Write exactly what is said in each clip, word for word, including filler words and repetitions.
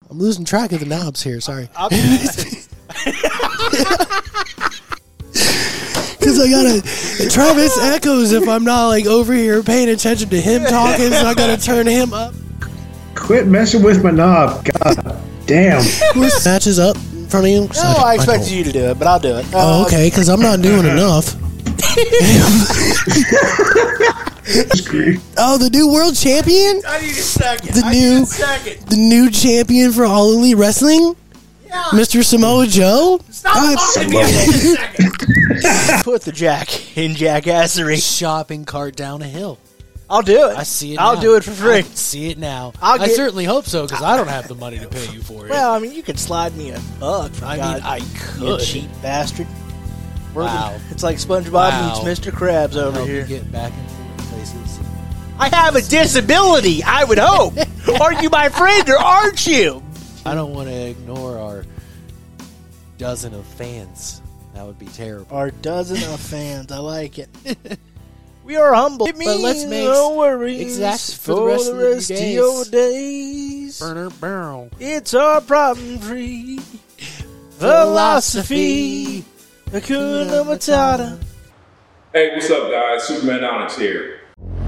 I'm losing track of the knobs here. Sorry. Because I gotta, Travis echoes if I'm not like over here paying attention to him talking, so I gotta turn him up. Quit messing with my knob. God damn. Matches up in front of you? No, I, I expected I you to do it, but I'll do it. Oh, okay, because I'm not doing enough. Oh, the new world champion? I need a second. The I new, need a second. The new champion for All Elite Wrestling? Yeah. Mister Samoa Joe? Stop talking to me. Put the jack in jackassery. Shopping cart down a hill. I'll do it. I see it I'll now. do it for free. I see it now. I'll I get, certainly hope so, because I don't have the money to pay you for it. Well, I mean, you could slide me a buck. For I God, mean, I you could. cheap bastard. Wow. Gonna, it's like SpongeBob Wow. meets Mister Krabs over help here. You get back and forth places. I have a disability, I would hope. Are you my friend or aren't you? I don't want to ignore our dozen of fans. That would be terrible. Our dozen of fans. I like it. We are humble. It means but let's make no worries exactly for, for the rest, the of, the rest of days. your days. Burner barrel. It's our problem-free philosophy. Hakuna Matata. Hey, what's up, guys? Superman Onyx here.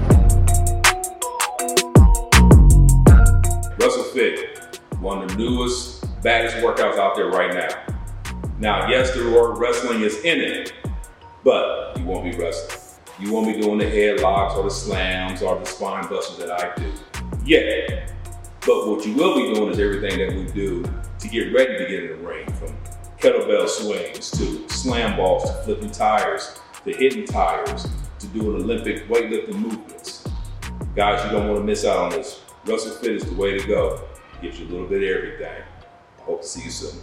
WrestleFit, one of the newest, baddest workouts out there right now. Now, yes, the word wrestling is in it, but you won't be wrestling. You won't be doing the headlocks or the slams or the spine busters that I do. Yeah. But what you will be doing is everything that we do to get ready to get in the ring, from kettlebell swings to slam balls to flipping tires to hitting tires to doing Olympic weightlifting movements. Guys, you don't want to miss out on this. WrestleFit is the way to go. Gives you a little bit of everything. I hope to see you soon.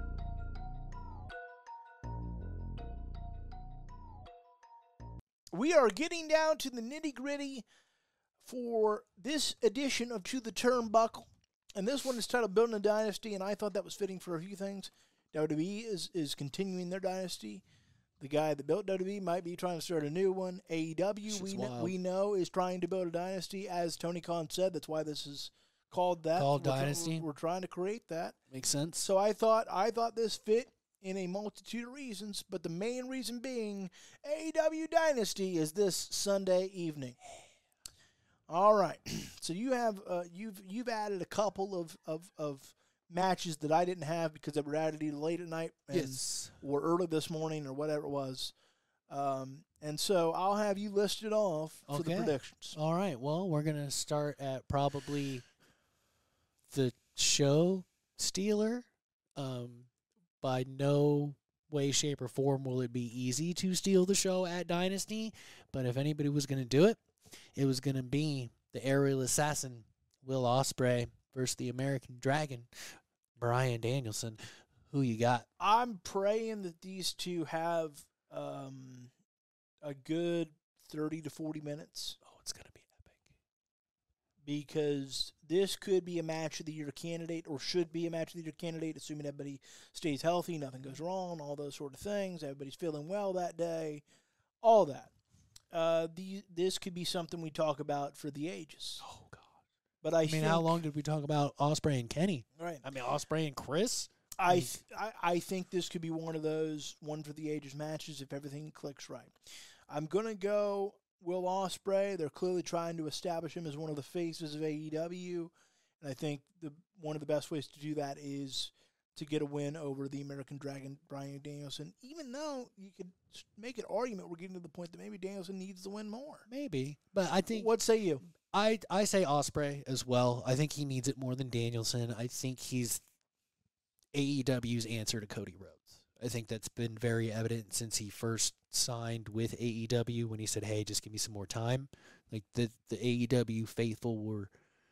We are getting down to the nitty-gritty for this edition of To the Turnbuckle. And this one is titled Building a Dynasty, and I thought that was fitting for a few things. W W E is, is continuing their dynasty. The guy that built W W E might be trying to start a new one. A E W, we know, we know, is trying to build a dynasty. As Tony Khan said, that's why this is called that. Called we're Dynasty. We're, we're trying to create that. Makes sense. So I thought I thought this fit in a multitude of reasons, but the main reason being A E W Dynasty is this Sunday evening. All right, so you have uh, you've you've added a couple of, of, of matches that I didn't have because they were added either late at night and Yes. or early this morning or whatever it was, um, and so I'll have you listed off for Okay. the predictions. All right. Well, we're gonna start at probably the show stealer. Um, by no way, shape, or form will it be easy to steal the show at Dynasty. But if anybody was gonna do it, it was gonna be the aerial assassin Will Ospreay versus the American Dragon Bryan Danielson. Who you got? I'm praying that these two have um, a good thirty to forty minutes. Oh, it's gonna be epic. Because this could be a match of the year candidate, or should be a match of the year candidate, assuming everybody stays healthy, nothing goes wrong, all those sort of things. Everybody's feeling well that day, all that. Uh, the this could be something we talk about for the ages. Oh God! But I, I mean, think, how long did we talk about Ospreay and Kenny? Right. I mean, Ospreay and Chris. I, th- I I think this could be one of those one for the ages matches if everything clicks right. I'm gonna go Will Ospreay. They're clearly trying to establish him as one of the faces of A E W, and I think the one of the best ways to do that is to get a win over the American Dragon, Bryan Danielson. Even though you could make an argument, we're getting to the point that maybe Danielson needs to win more. Maybe, but I think What say you? I I say Ospreay as well. I think he needs it more than Danielson. I think he's A E W's answer to Cody Rhodes. I think that's been very evident since he first signed with A E W when he said, "Hey, just give me some more time." Like the the A E W faithful were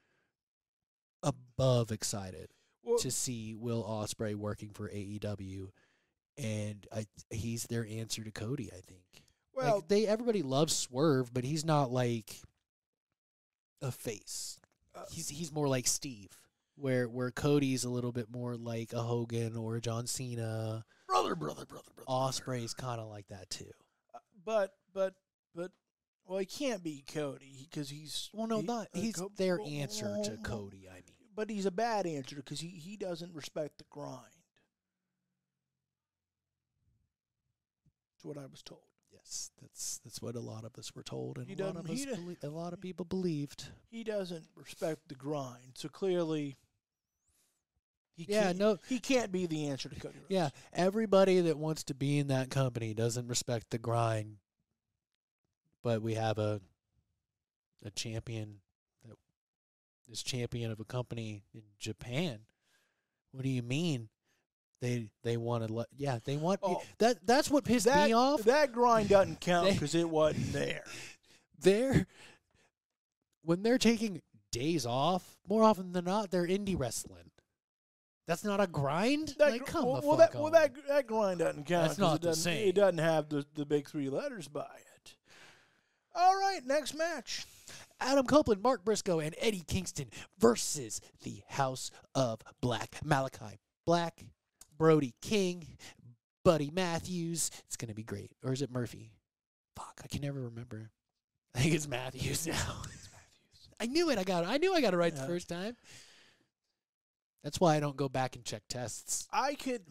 above excited Well, to see Will Ospreay working for A E W, and I he's their answer to Cody. I think. well, Like they everybody loves Swerve, but he's not like a face. Uh, he's he's more like Steve, where where Cody's a little bit more like a Hogan or a John Cena. brother, brother, brother, brother. Osprey's kind of like that too. Uh, but but but well, he can't be Cody because he's Well, no, he- not uh, he's Co- their well, answer to well, Cody. I mean, but he's a bad answer because he, he doesn't respect the grind. That's what I was told. Yes, that's that's what a lot of us were told, and He a lot of doesn't- he us, do- belie- a lot of people believed. He doesn't respect the grind, so clearly he Yeah, can't, no, he can't be the answer to Cody Rhodes. yeah. Everybody that wants to be in that company doesn't respect the grind, but we have a a champion that is champion of a company in Japan. What do you mean? They they want to let yeah they want Oh, that that's what pissed that, me off. that grind doesn't count They- because it wasn't there. They're when they're taking days off, more often than not, they're indie wrestling. That's not a grind. That, like, gr- come well, the well, fuck that, well, on. that that grind doesn't count. That's 'cause not it the doesn't, same. It doesn't have the, the big three letters by it. All right, next match. Adam Copeland, Mark Briscoe, and Eddie Kingston versus the House of Black. Malachi Black, Brody King, Buddy Matthews. It's gonna be great. Or is it Murphy? Fuck, I can never remember. I think it's Matthews now. It's Matthews. I knew it. I got it. I knew I got it right Yeah. the first time. That's why I don't go back and check tests. I could,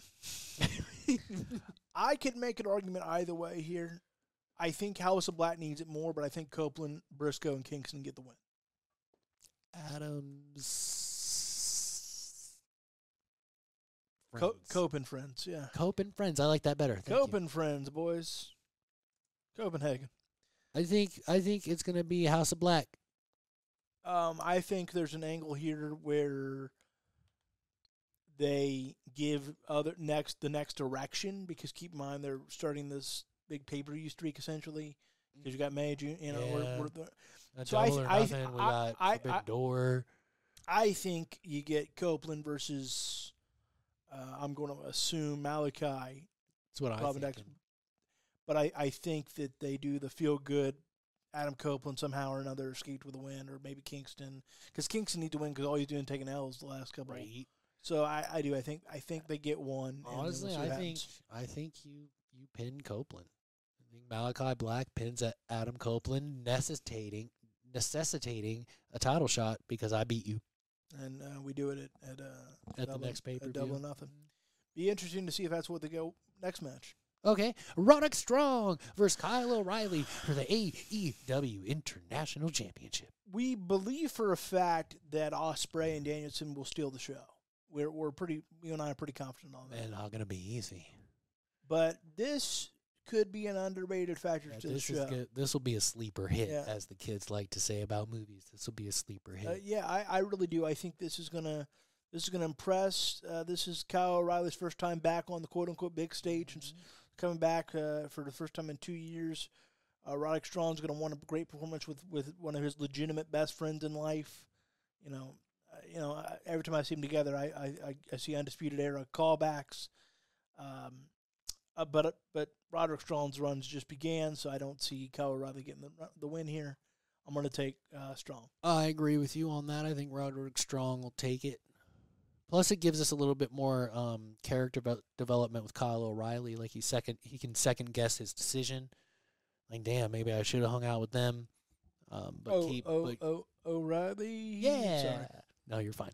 I could make an argument either way here. I think House of Black needs it more, but I think Copeland, Briscoe, and Kingston get the win. Adams. Co- Friends. Cope and friends, yeah. Cope and friends. I like that better. Thank Cope you. and friends, boys. Copenhagen. I think I think it's gonna be House of Black. Um, I think there's an angle here where they give other next the next direction because keep in mind they're starting this big pay per view streak essentially because you got May June, you know. We're, Yeah. we're the, A So I double th- or I th- nothing. we I- got I- Forbidden I- Door. I think you get Copeland versus. Uh, I'm going to assume Malachi, That's what I'm Robin thinking. Dex- but I, I think that they do the feel good. Adam Copeland somehow or another escaped with a win, or maybe Kingston because Kingston need to win because all he's doing is taking L's the last couple. Right. So I, I do. I think I think they get one. and then we'll Honestly, see I what think happens. I think you you pin Copeland. I think Malachi Black pins at Adam Copeland, necessitating necessitating a title shot because I beat you and uh, we do it at at, uh, at double, the next pay per at double or view. nothing. Be interesting to see if that's what they go next match. Okay, Roderick Strong versus Kyle O'Reilly for the A E W International Championship. We believe for a fact that Ospreay and Danielson will steal the show. We're we're pretty. You and I are pretty confident on that. Man, not gonna be easy. But this could be an underrated factor Yeah, to the this show. is good. This will be a sleeper hit, Yeah. as the kids like to say about movies. This will be a sleeper hit. Uh, yeah, I, I really do. I think this is gonna this is gonna impress. Uh, this is Kyle O'Reilly's first time back on the quote unquote big stage. Since coming back uh, for the first time in two years. Uh, Roderick Strong's going to want a great performance with, with one of his legitimate best friends in life. You know, uh, you know. Uh, every time I see them together, I I, I, I see Undisputed Era callbacks. Um, uh, but but Roderick Strong's runs just began, so I don't see Kyle O'Reilly getting the the win here. I'm going to take uh, Strong. I agree with you on that. I think Roderick Strong will take it. Plus, it gives us a little bit more um, character ve- development with Kyle O'Reilly. Like he second, he can second guess his decision. Like, damn, maybe I should have hung out with them. Um, but oh, keep, oh, but, oh, O'Reilly. yeah. Sorry. No, you're fine.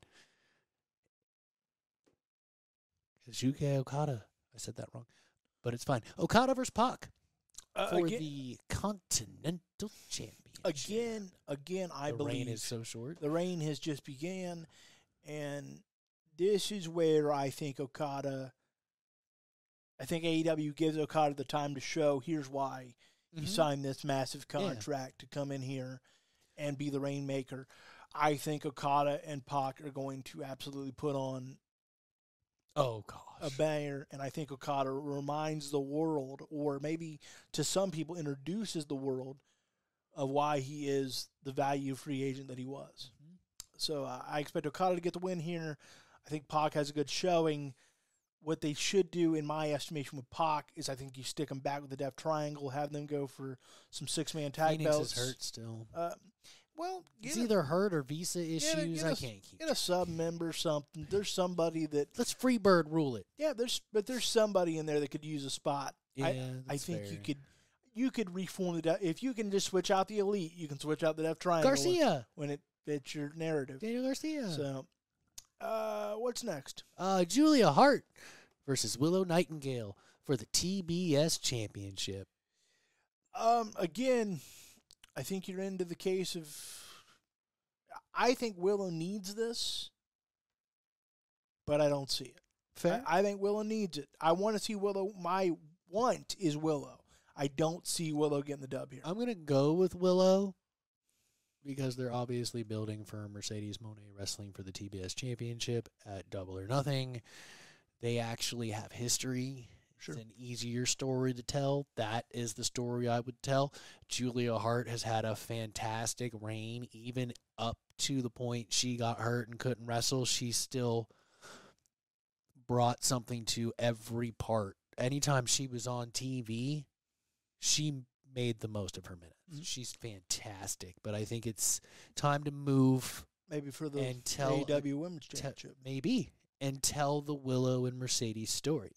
Kazuchika Okada. I said that wrong, but it's fine. Okada versus Pac Uh, for again, the Continental Championship. again, again, I the believe reign is so short. the reign has just began, and this is where I think Okada. I think A E W gives Okada the time to show. Here's why he Mhm. signed this massive Yeah. contract to come in here and be the rainmaker. I think Okada and Pac are going to absolutely put on Oh gosh. a banger, and I think Okada reminds the world, or maybe to some people introduces the world of why he is the value free agent that he was. Mhm. So uh, I expect Okada to get the win here. I think Pac has a good showing. What they should do, in my estimation, with Pac is I think you stick them back with the Death Triangle, have them go for some six-man tag Phoenix belts. is hurt still. Uh, well, It's get a, either hurt or visa issues. get a- get I a- can't keep. get a sub member, something. There's somebody that Let's Freebird rule it. yeah. There's but there's somebody in there that could use a spot. Yeah, I, I that's think you fair. could you could reform the De- if you can just switch out the Elite, you can switch out the Death Triangle Garcia, when it fits your narrative. Daniel Garcia. So Uh, what's next? Uh, Julia Hart versus Willow Nightingale for the T B S Championship. Um, again, I think you're into the case of. I think Willow needs this, but I don't see it. Fair. I, I think Willow needs it. I want to see Willow. My want is Willow. I don't see Willow getting the dub here. I'm going to go with Willow because they're obviously building for Mercedes Moné Wrestling for the T B S Championship at Double or Nothing. They actually have history. Sure. It's an easier story to tell. That is the story I would tell. Julia Hart has had a fantastic reign, even up to the point she got hurt and couldn't wrestle. She still brought something to every part. Anytime she was on T V, she made the most of her minutes. Mm-hmm. She's fantastic, but I think it's time to move. Maybe for the and tell, A E W Women's Championship. Te- maybe. And tell the Willow and Mercedes story.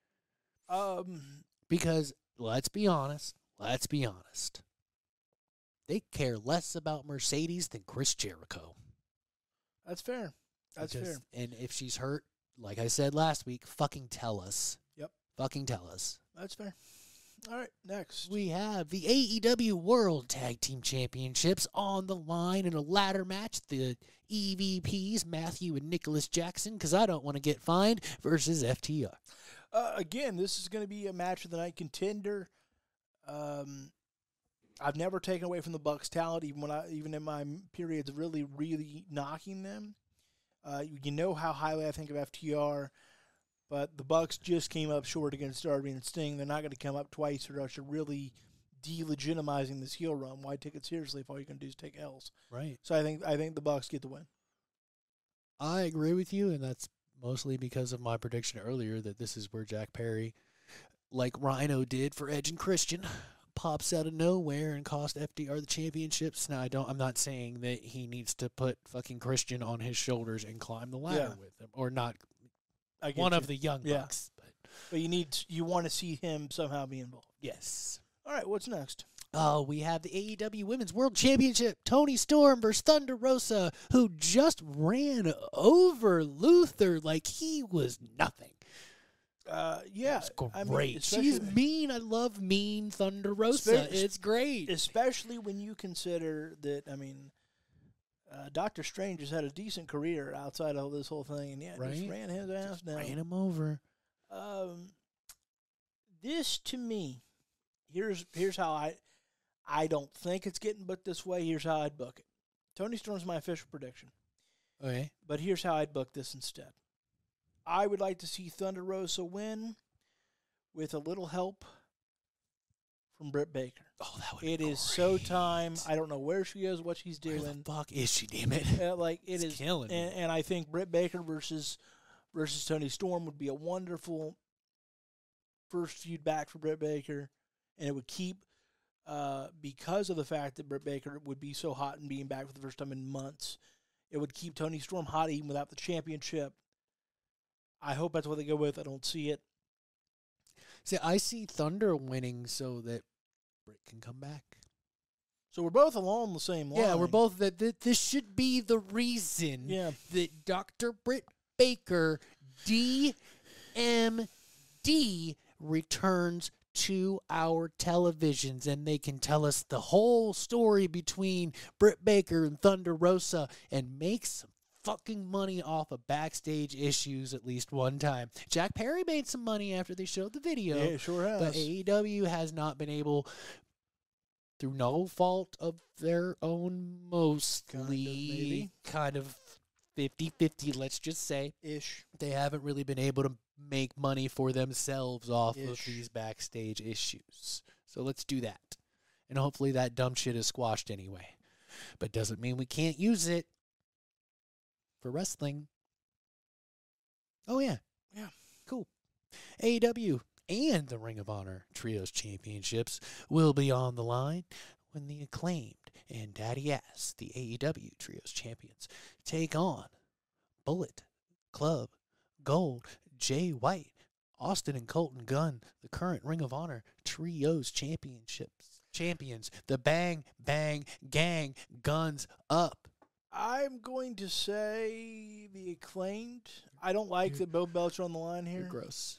Um, because, let's be honest, let's be honest. They care less about Mercedes than Chris Jericho. That's fair. That's because, fair. And if she's hurt, like I said last week, fucking tell us. Yep. Fucking tell us. That's fair. All right, next. We have the A E W World Tag Team Championships on the line in a ladder match. The E V Ps, Matthew and Nicholas Jackson, because I don't want to get fined, versus F T R. Uh, again, this is going to be a match of the night contender. Um, I've never taken away from the Bucks' talent, even when I, even in my periods of really, really knocking them. Uh, you know how highly I think of F T R, but the Bucks just came up short against Darby and Sting. They're not going to come up twice, or else you're really delegitimizing this heel run. Why take it seriously if all you can do is take L's? Right. So I think I think the Bucks get the win. I agree with you, and that's mostly because of my prediction earlier that this is where Jack Perry, like Rhino did for Edge and Christian, pops out of nowhere and cost F D R the championships. Now, I don't. I'm not saying that he needs to put fucking Christian on his shoulders and climb the ladder Yeah. with him, or not. I get One you. of the young Yeah. bucks, but But you need you want to see him somehow be involved. yes. All right, what's next? Oh, we have the A E W Women's World Championship. Toni Storm versus Thunder Rosa, who just ran over Luther like he was nothing. Uh, yeah, It's I great. mean, She's especially- mean. I love mean Thunder Rosa. Spe- It's great. especially when you consider that. I mean, uh, Doctor Strange has had a decent career outside of this whole thing, and yeah, just Right? ran his ass down. Ran him over. Um, this to me, here's here's how I, I don't think it's getting booked this way. Here's how I'd book it. Toni Storm's my official prediction, Okay. but here's how I'd book this instead. I would like to see Thunder Rosa win with a little help from Britt Baker. Oh, that would It be is so great. time. I don't know where she is, what she's Where doing. the fuck is she, damn it? Uh, like it It's is, killing me. and, and I think Britt Baker versus versus Toni Storm would be a wonderful first feud back for Britt Baker, and it would keep uh, because of the fact that Britt Baker would be so hot and being back for the first time in months. It would keep Toni Storm hot even without the championship. I hope that's what they go with. I don't see it. See, I see Thunder winning so that Britt can come back. So we're both along the same line. Yeah, we're both that. that This should be the reason Yeah. that Doctor Britt Baker, D M D, returns to our televisions, and they can tell us the whole story between Britt Baker and Thunder Rosa and make some fucking money off of backstage issues at least one time. Jack Perry made some money after they showed the video. Yeah, it sure has. But A E W has not been able, through no fault of their own, mostly, Kind of, maybe. kind of fifty-fifty, let's just say. Ish. They haven't really been able to make money for themselves off of Ish. these backstage issues. So let's do that. And hopefully that dumb shit is squashed anyway. But doesn't mean we can't use it for wrestling. Oh, yeah. Yeah. Cool. A E W and the Ring of Honor Trios Championships will be on the line when the Acclaimed and Daddy Ass, the A E W Trios Champions, take on Bullet Club Gold, Jay White, Austin and Colton Gunn, the current Ring of Honor Trios Championships champions. The Bang Bang Gang, guns up. I'm going to say the Acclaimed. I don't like that both belts are on the line You're here. gross.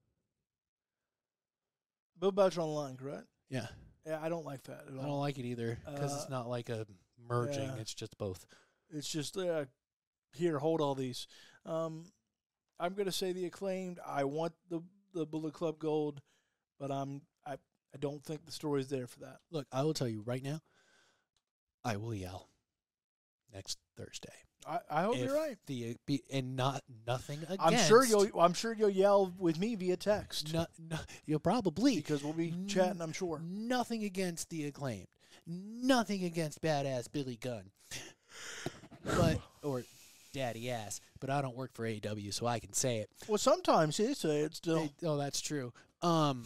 Both belts are on the line, correct? Yeah. Yeah, I don't like that at all. I don't like it either because Uh, it's not like a merging. yeah. It's just both. It's just uh, here, hold all these. Um, I'm going to say the Acclaimed. I want the the Bullet Club Gold, but I'm I I don't think the story's there for that. Look, I will tell you right now, I will yell next Thursday. I, I hope If you're right. The be, and not nothing against. I'm sure you'll I'm sure you'll yell with me via text No, no, you'll probably because we'll be N- chatting. I'm sure. Nothing against the Acclaimed. Nothing against badass Billy Gunn. But or daddy ass. But I don't work for A E W, so I can say it. Well, sometimes they say it still. Hey, oh, that's true. Um,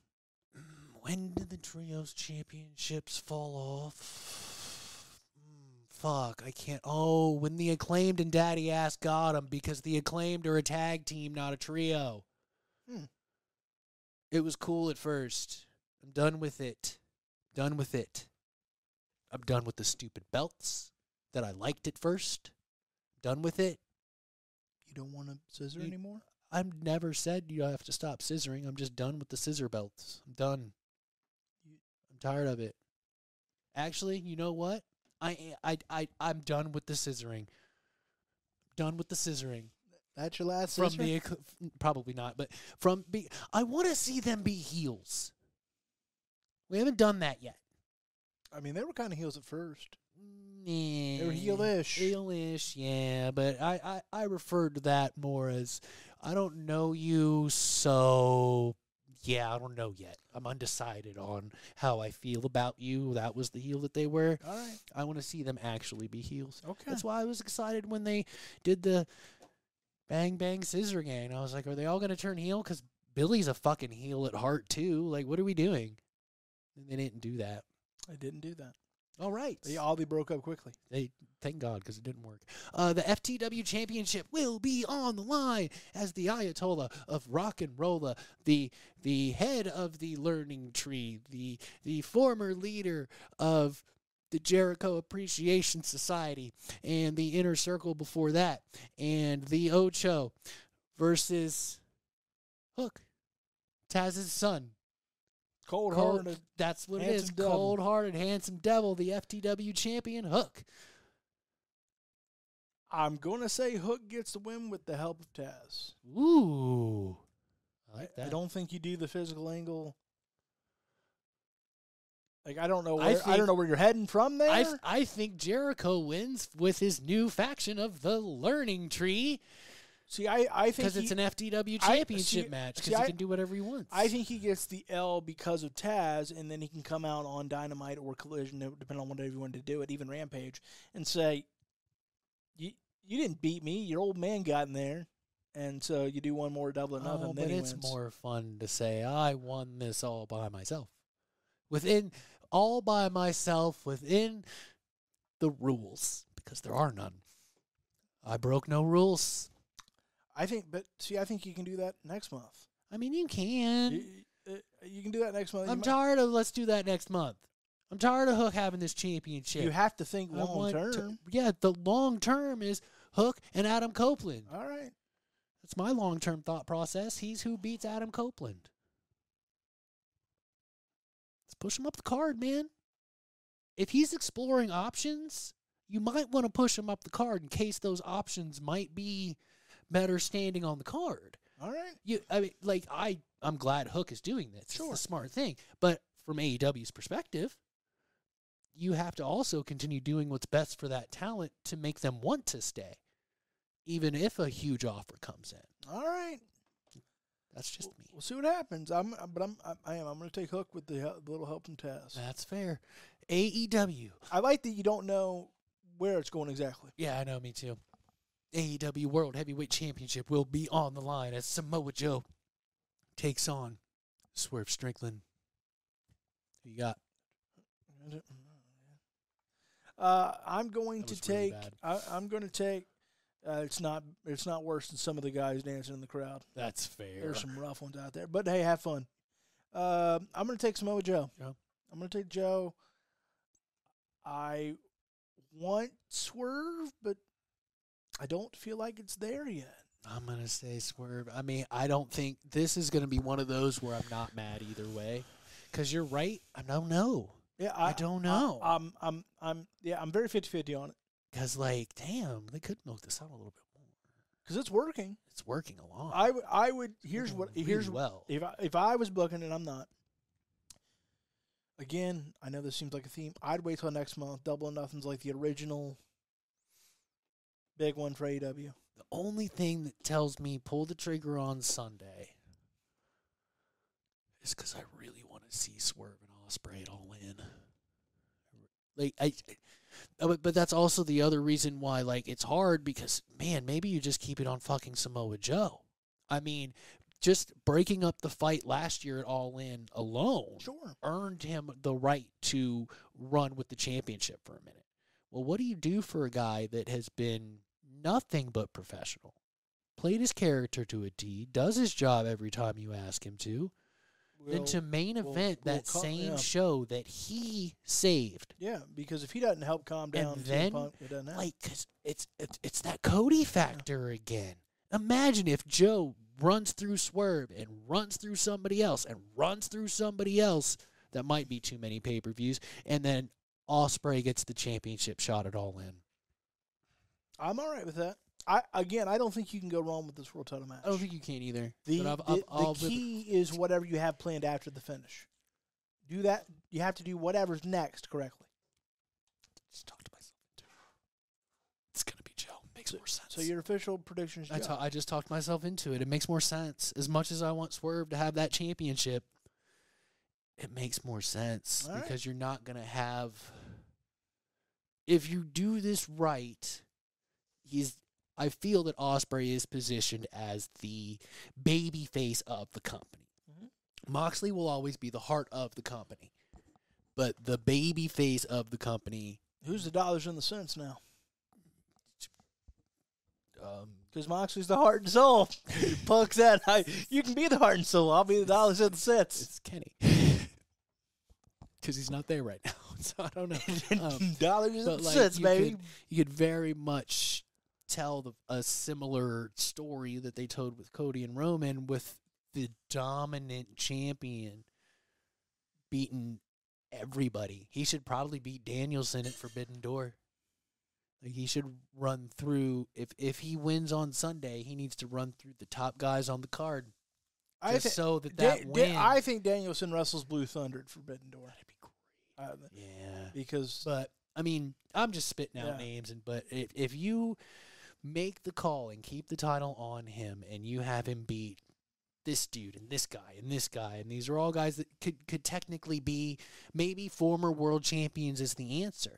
when did the trios championships fall off? Mm, fuck, I can't. Oh, when the Acclaimed and Daddy Ass got them because the Acclaimed are a tag team, not a trio. Hmm. It was cool at first. I'm done with it. Done with it. I'm done with the stupid belts that I liked at first. Done with it. You don't want to scissor You- anymore? I've never said you have to stop scissoring. I'm just done with the scissor belts. I'm done. I'm tired of it. Actually, you know what? I I I I'm done with the scissoring. Done with the scissoring. That's your last From scissor? the Acc- probably not, but from be I want to see them be heels. We haven't done that yet. I mean, they were kind of heels at first. They were heelish. Heelish, yeah, but I, I, I referred to that more as I don't know you, so yeah, I don't know yet. I'm undecided on how I feel about you. That was the heel that they were. All right. I want to see them actually be heels. Okay. That's why I was excited when they did the Bang Bang Scissor Gang. I was like, are they all going to turn heel? Because Billy's a fucking heel at heart, too. Like, what are we doing? And they didn't do that. I didn't do that. All right. They all they broke up quickly. They thank God because it didn't work. Uh, the F T W Championship will be on the line as the Ayatollah of Rock and Rolla, the the head of the Learning Tree, the the former leader of the Jericho Appreciation Society, and the Inner Circle before that, and the Ocho versus Hook, Taz's son. Cold Cold, hearted. that's what it is. handsome devil. Cold-hearted, handsome devil, the F T W champion, Hook. I'm gonna say Hook gets the win with the help of Taz. Ooh, I like I that. don't think you do the physical angle. Like I don't know I where I, think- don't know where you're heading from there. I I think Jericho wins with his new faction of the Learning Tree see, I I think because he, it's an F T W I- championship see- match see, because he I- can do whatever he wants. I think he gets the L because of Taz, and then he can come out on Dynamite or Collision, depending on whatever you want to do it, even Rampage, and say, "You you didn't beat me. Your old man got in there." And so you do one more double or nothing, oh, then but he it's wins. more fun to say I won this all by myself, within all by myself within the rules because there are none. I broke no rules. I think, but see, I think you can do that next month. I mean, you can. You, uh, you can do that next month. You I'm might- tired of let's do that next month. I'm tired of Hook having this championship. You have to think I long want to- term. yeah, the long term is Hook and Adam Copeland. All right. That's my long term thought process. He's who beats Adam Copeland. Let's push him up the card, man. If he's exploring options, you might want to push him up the card in case those options might be better standing on the card. All right. You, I mean, like I, I'm glad Hook is doing this. Sure. It's a smart thing. But from A E W's perspective, you have to also continue doing what's best for that talent to make them want to stay, even if a huge offer comes in. All right. That's just We'll, me. we'll see what happens. I'm, but I'm, I, I am. I'm going to take Hook with the, hel- the little help from Taz. That's fair. A E W. I like that you don't know where it's going exactly. Yeah, I know. Me too. A E W World Heavyweight Championship will be on the line as Samoa Joe takes on Swerve Strickland. Who you got? Uh, I'm going That to was really take. bad. I, I'm going to take. Uh, it's not. It's not worse than some of the guys dancing in the crowd. That's fair. There's some rough ones out there, but hey, have fun. Uh, I'm going to take Samoa Joe. Yeah. I'm going to take Joe. I want Swerve, but I don't feel like it's there yet. I'm going to say Swerve. I mean, I don't think this is going to be one of those where I'm not mad either way. Because you're right. I don't know. Yeah, I, I don't know. I, I'm, I'm, I'm, yeah, I'm very fifty-fifty on it. Because, like, damn, they could milk this out a little bit more. Because it's working. It's working along. I, w- I would. Here's what. Really Here's well. If I, if I was booking and I'm not. Again, I know this seems like a theme. I'd wait till next month. Double or Nothing's like the original big one for A E W. The only thing that tells me pull the trigger on Sunday is because I really want to see Swerve and Ospreay it all in. Like I, I, but but that's also the other reason why like it's hard because man, maybe you just keep it on fucking Samoa Joe. I mean, just breaking up the fight last year at All In alone Sure. earned him the right to run with the championship for a minute. Well, what do you do for a guy that has been nothing but professional, played his character to a T, does his job every time you ask him to, We'll, then to main we'll- event we'll that call- same yeah. show that he saved? Yeah, because if he doesn't help calm down, And C M then, Punk, it doesn't happen. Like, cause it's, it's it's that Cody factor again. Imagine if Joe runs through Swerve and runs through somebody else and runs through somebody else. That might be too many pay-per-views. And then Ospreay gets the championship shot at All In. I'm all right with that. I again, I don't think you can go wrong with this world title match. I don't think you can either. the but I've, the, I've, the I'll- key is whatever you have planned after the finish. Do that. You have to do whatever's next correctly. Just talked myself into it. It's gonna be Joe. Makes more sense. So your official prediction is I, Joe. ta- I just talked myself into it. It makes more sense. As much as I want Swerve to have that championship, it makes more sense All right. because you're not gonna have. If you do this right, he's. I feel that Ospreay is positioned as the baby face of the company. Mhm. Moxley will always be the heart of the company, but the baby face of the company. Who's the dollars and the cents now? Um, Because Moxley's the heart and soul. Punk's that. I, you can be the heart and soul. I'll be the dollars and the cents. It's Kenny. Because he's not there right now. So I don't know. Um, dollars and but the like, cents, you baby. Could, you could very much tell the, a similar story that they told with Cody and Roman with the dominant champion beating everybody. He should probably beat Danielson at Forbidden Door. Like he should run through if if he wins on Sunday, he needs to run through the top guys on the card. I Just thi- so that Da- that Da- win. I think Danielson wrestles Blue Thunder at Forbidden Door. That'd be great. Uh, Yeah. because But I mean, I'm just spitting out Yeah. names, and but if if you make the call and keep the title on him, and you have him beat this dude and this guy and this guy, and these are all guys that could could technically be maybe former world champions is the answer,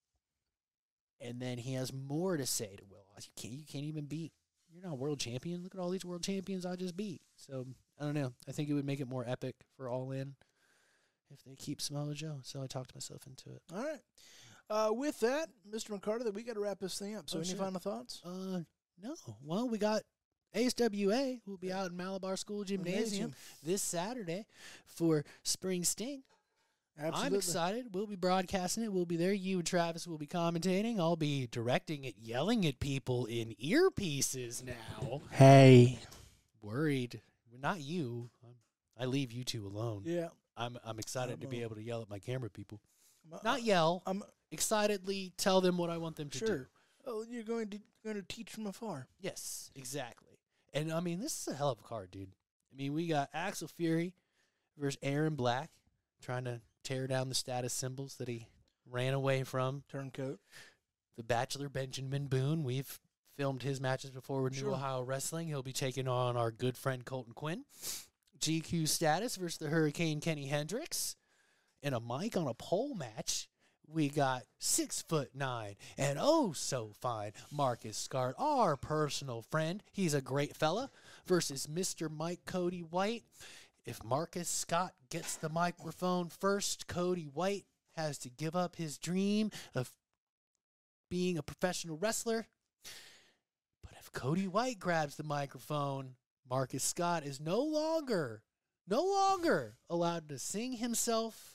and then he has more to say to Will. You can't you can't even beat. You're not a world champion. Look at all these world champions I just beat. So I don't know. I think it would make it more epic for All In if they keep Samoa Joe. So I talked myself into it. all right. Uh, with that, Mister McCarter, that we got to wrap this thing up. So Oh, any shit. final thoughts? Uh, no. Well, we got A S W A who will be out in Malabar School Gymnasium this Saturday for Spring Sting. Absolutely. I'm excited. We'll be broadcasting it. We'll be there. You and Travis will be commentating. I'll be directing it, yelling at people in earpieces now. Hey. Worried. Not you. I'm, I leave you two alone. Yeah. I'm I'm excited to be Uh-oh. able to yell at my camera people. I'm, Not yell. I'm Excitedly tell them what I want them to do. sure. Oh, you're going to going to teach from afar. Yes, exactly. And I mean, this is a hell of a card, dude. I mean, we got Axel Fury versus Aaron Black trying to tear down the status symbols that he ran away from. Turncoat. The Bachelor Benjamin Boone. We've filmed his matches before with Sure. New Ohio Wrestling. He'll be taking on our good friend Colton Quinn. G Q Status versus the Hurricane Kenny Hendricks. In a mic on a pole match, we got six foot nine and oh so fine Marcus Scott, our personal friend. He's a great fella. Versus Mister Mike Cody White. If Marcus Scott gets the microphone first, Cody White has to give up his dream of being a professional wrestler. But if Cody White grabs the microphone, Marcus Scott is no longer, no longer allowed to sing himself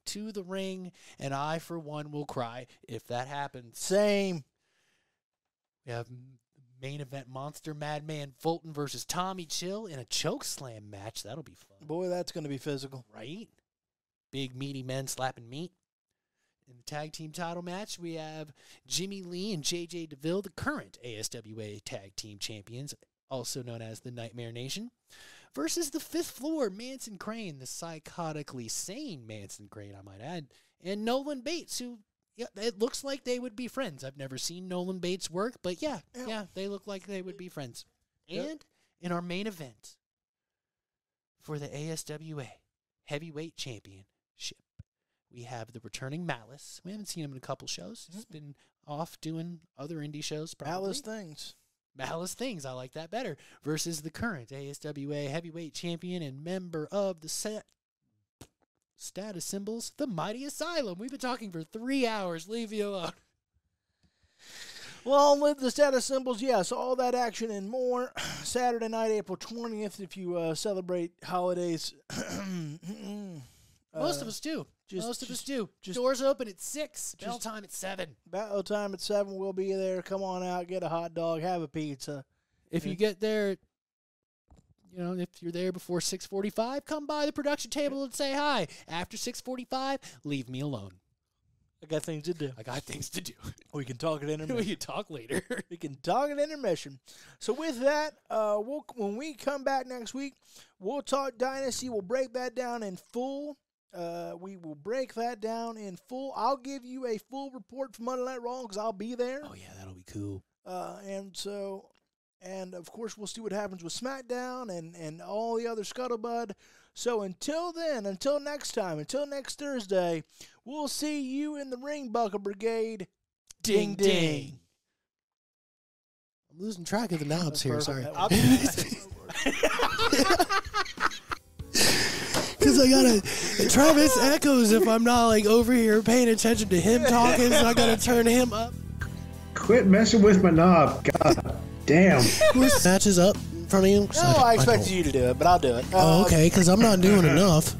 to the ring, and I, for one, will cry if that happens. Same. We have main event monster Madman Fulton versus Tommy Chill in a chokeslam match. That'll be fun. Boy, that's going to be physical. Right? Big, meaty men slapping meat. In the tag team title match, we have Jimmy Lee and J J DeVille, the current A S W A tag team champions, also known as the Nightmare Nation, versus the Fifth Floor, Manson Crane, the psychotically sane Manson Crane, I might add, and Nolan Bates, who, yeah, it looks like they would be friends. I've never seen Nolan Bates work, but yeah, yeah, yeah they look like they would be friends. Yep. And in our main event for the A S W A Heavyweight Championship, we have the returning Malice. We haven't seen him in a couple shows. He's been off doing other indie shows, probably. Malice Things. Malice Things, I like that better. Versus the current A S W A Heavyweight Champion and member of the set status symbols, the Mighty Asylum. We've been talking for three hours. Leave me alone. Well, with the status symbols, yes, all that action and more. Saturday night, April twentieth, if you uh, celebrate holidays. Most uh, of us do. Just, Most of just, us do. Just, Doors open at six. Bell just, time at seven. Battle time at seven. We'll be there. Come on out. Get a hot dog. Have a pizza. If you get there, you know, if you're there before six forty-five, come by the production table and say hi. After six forty-five, leave me alone. I got things to do. I got things to do. We can talk at intermission. We can talk later. We can talk at intermission. So with that, uh, we'll when we come back next week, we'll talk Dynasty. We'll break that down in full. Uh, we will break that down in full. I'll give you a full report from Monday Night Raw because I'll be there. Oh, yeah, that'll be cool. Uh, and so, and of course, we'll see what happens with SmackDown and, and all the other scuttlebutt. So until then, until next time, until next Thursday, we'll see you in the Ring Buckle Brigade. Ding, ding. ding. I'm losing track of the knobs here, sorry. Because I gotta, Travis echoes if I'm not like over here paying attention to him talking, so I gotta turn him up. Quit messing with my knob. God damn. Matches up in front of you? No, I, I expected I you to do it, but I'll do it. Oh, uh, okay, because I'm not doing enough.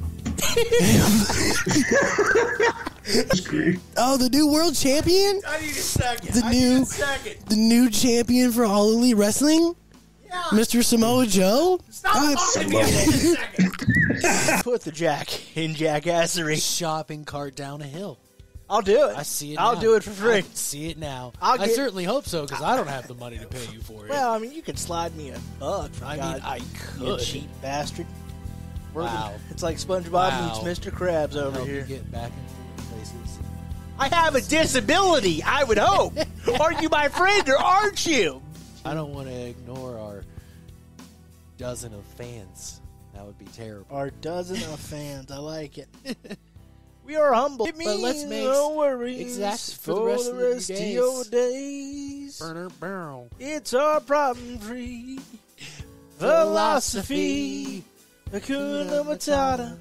Oh, the new world champion? I need a second. The I new, need a second. The new champion for All Elite Wrestling? Yeah. Mister Samoa Joe? Stop talking to me. I need a second. Put the jack in jackassery. Shopping cart down a hill. I'll do it. I see it I'll now. do it for free. I see it now. I'll I get, certainly hope so, because I don't have the money to pay you for it. Well, I mean, you can slide me a buck. I God, mean, I you could. cheap bastard. We're Wow. the, it's like SpongeBob Wow. meets Mister Krabs over help here. you get back and forth places. I have a disability, I would hope. Are you my friend or aren't you? I don't want to ignore our dozen of fans. That would be terrible. Our dozen of fans. I like it. We are humble. It But let's make no worries exact for for the rest, the of, your rest of days. your days. Burner barrel. It's our problem-free philosophy. Hakuna Matata.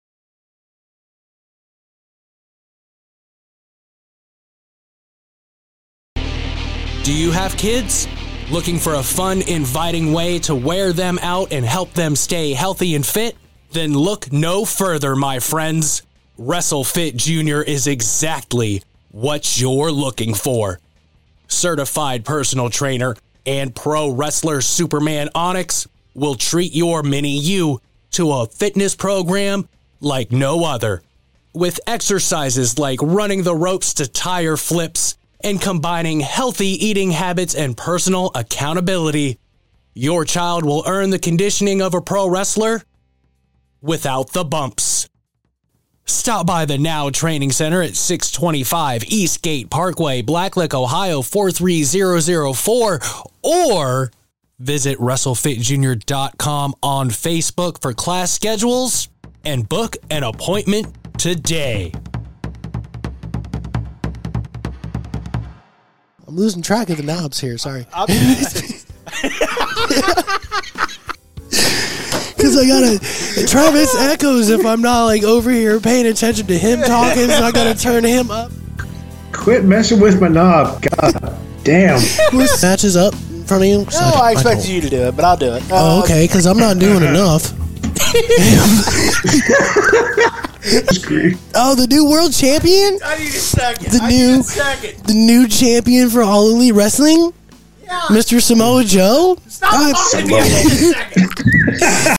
Do you have kids? Looking for a fun, inviting way to wear them out and help them stay healthy and fit? Then look no further, my friends. WrestleFit Junior is exactly what you're looking for. Certified personal trainer and pro wrestler Superman Onyx will treat your mini you to a fitness program like no other. With exercises like running the ropes to tire flips and combining healthy eating habits and personal accountability, your child will earn the conditioning of a pro wrestler without the bumps. Stop by the Now Training Center at six twenty-five Eastgate Parkway, Blacklick, Ohio four three zero zero four, or visit WrestleFit Junior dot com on Facebook for class schedules and book an appointment today. I'm losing track of the knobs here, sorry. Because I gotta, Travis echoes if I'm not like over here paying attention to him talking, so I gotta turn him up. Quit messing with my knob. God damn. Matches up in front of you? No, I expected you to do it, but I'll do it. Oh, okay, because I'm not doing enough. Oh, the new world champion? I need a second. The I new, need a second. the new champion for All Elite Wrestling? Yeah. Mister Samoa Joe? Stop Uh, talking to me. I need a second.